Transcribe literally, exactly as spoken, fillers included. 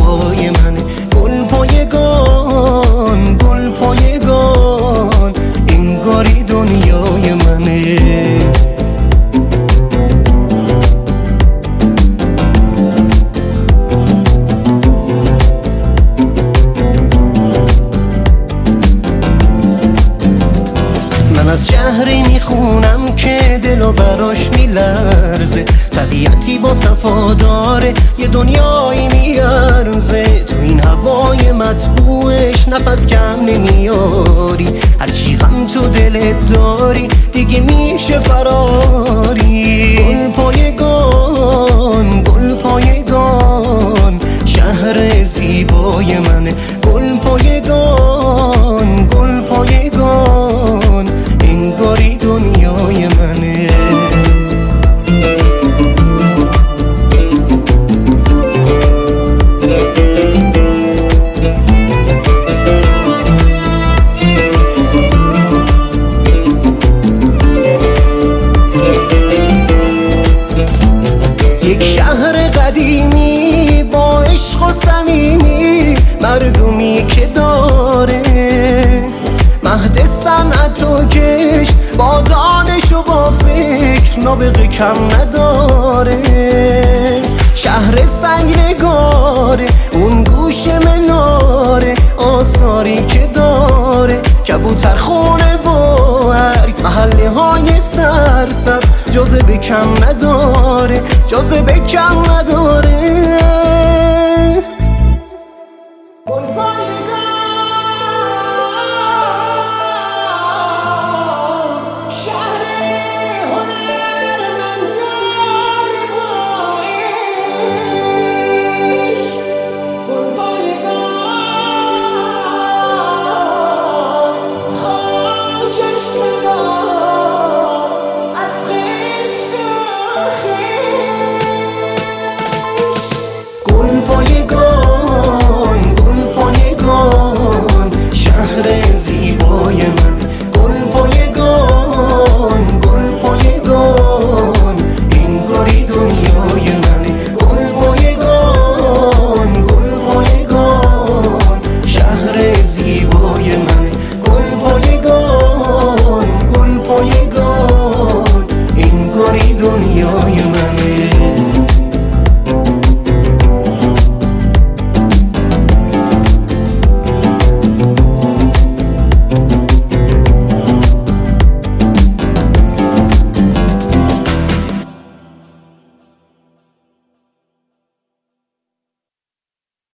زیبای منه. گل پایگان گل پایگان انگاری دنیای منه. من از شهری میخونم که دلو براش میلرزه، طبیعتی با صفا داره، یه دنیایی میارزه. تو این هوای مطبوعش نفس کم نمیاری، هرچی غم تو دلت داری دیگه میشه فراری. گل پایگان گل پایگان شهر زیبای منه. گل پایگان گل پایگان انگاری دنیای منه. یک شهر قدیمی با عشق و صمیمی، مردمی که داره مهد صنعت و کشت، با دانش و با فکر نابغه کم نداره. شهر سنگنگاره اون گوش مناره، آثاری که داره کبوتر خونه و ارگ، محله های سرسبز جاذبه کم نداره، جاذبه کم نداره.